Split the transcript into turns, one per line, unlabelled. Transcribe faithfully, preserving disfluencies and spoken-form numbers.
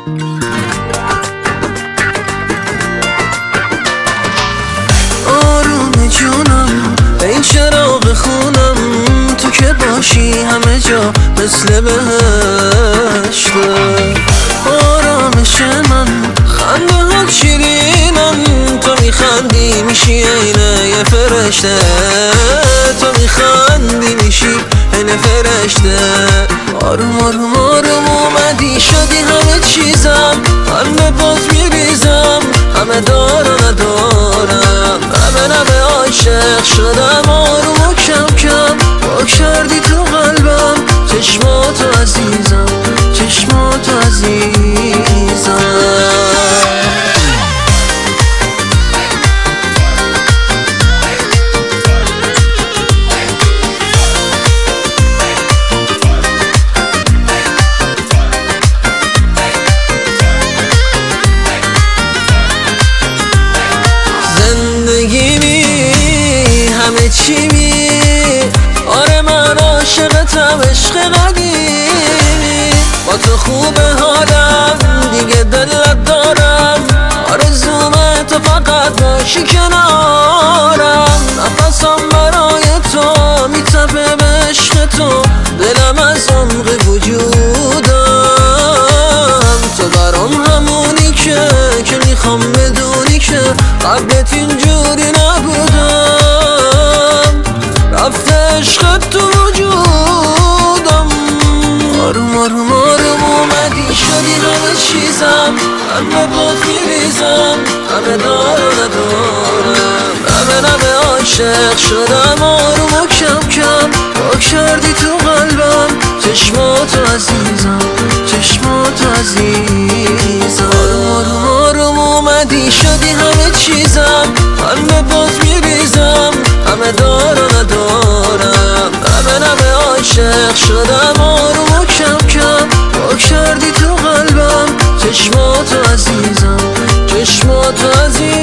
آروم جونم ای چراغ خونم، تو که باشی همه جا مثل بهشته. آرامش من خنده ها شیرینم، تو میخندی میشی عین یه فرشته. تو میخندی میشی عین فرشته. آروم آروم آروم اومدی شدی همه چیزم، همه باز میریزم، همه دارم ندارم، همه نمه عاشق شدم. آروم و کم کم با کردی تو قلبم، چشماتو عزیزم، چشماتو عزیزم. همه چی می آره من عاشقتم، عشق قدیمی. با تو خوبه حالم دیگه دلت دارم، آرزومه تو فقط باشی کنارم. نفسم برای تو میتپه به عشق تو، دلم از عمق وجودم. تو برام همونی که که میخوام بدونی که قبلت اینجوری نبودم. رفته عشقت تو وجودم. آروم آروم آروم اومدی شدی همه چیزم، همه باد میریزم، همه دارم ندارم، همه نمه عاشق شدم. آروم و کم کم با کردی تو قلبم، چشماتو عزیزم، چشماتو عزیزم. آروم آروم آروم اومدی شدی همه چیزم، همه باد میریزم، همه دارم ندارم، همه نمه عاشق شدم. آروم و کم کم با کردی تو قلبم، چشماتو عزیزم، چشماتو عزیزم.